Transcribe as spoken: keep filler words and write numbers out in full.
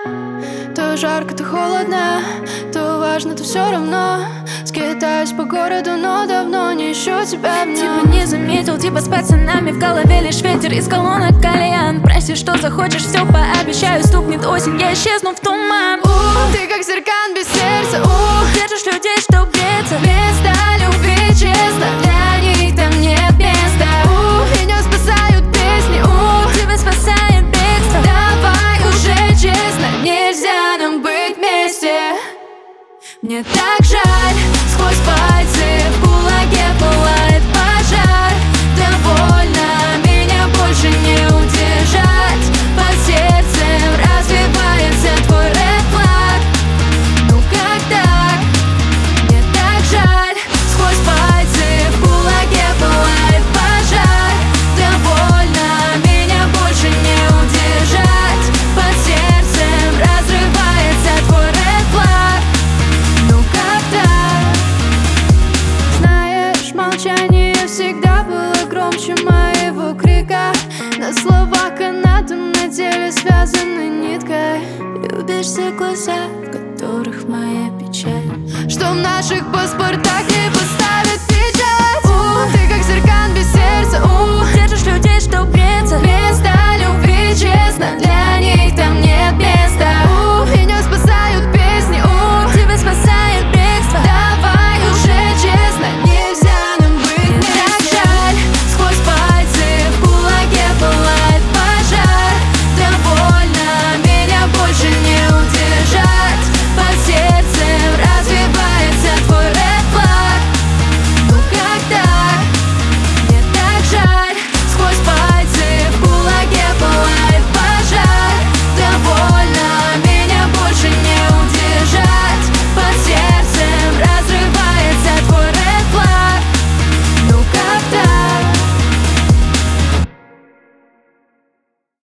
То жарко, то холодно, то важно, то все равно. Скитаюсь по городу, но давно не ищу тебя в нем. Типа не заметил, типа с пацанами в голове лишь ветер из колонок кальян. Прости, что захочешь, все пообещаю, стукнет осень, я исчезну в туман. У, ты как зеркаль без сердца, у, держишь людей, чтоб греться. Вместо любви, честно, для них там нет места. У, меня спасают песни, у, тебя спасает бегство. Давай уже честно, нельзя нам быть вместе. Мне так жаль, сквозь пальцы в кулаке пылает пожар. Довольно, меня больше не удержать. Под сердцем развивается твой red flag. Ну как так? Мне так жаль, сквозь пальцы в кулаке пылает пожар. Довольно, меня больше не удержать. Под сердцем разрывается твой red flag. Ну как так? Знаешь, молчание всегда было громче моего крика. На словах канатом, на теле связаны ниткой. Любишь все глаза, в которых моя печаль. Что в наших паспортах не поставят печать.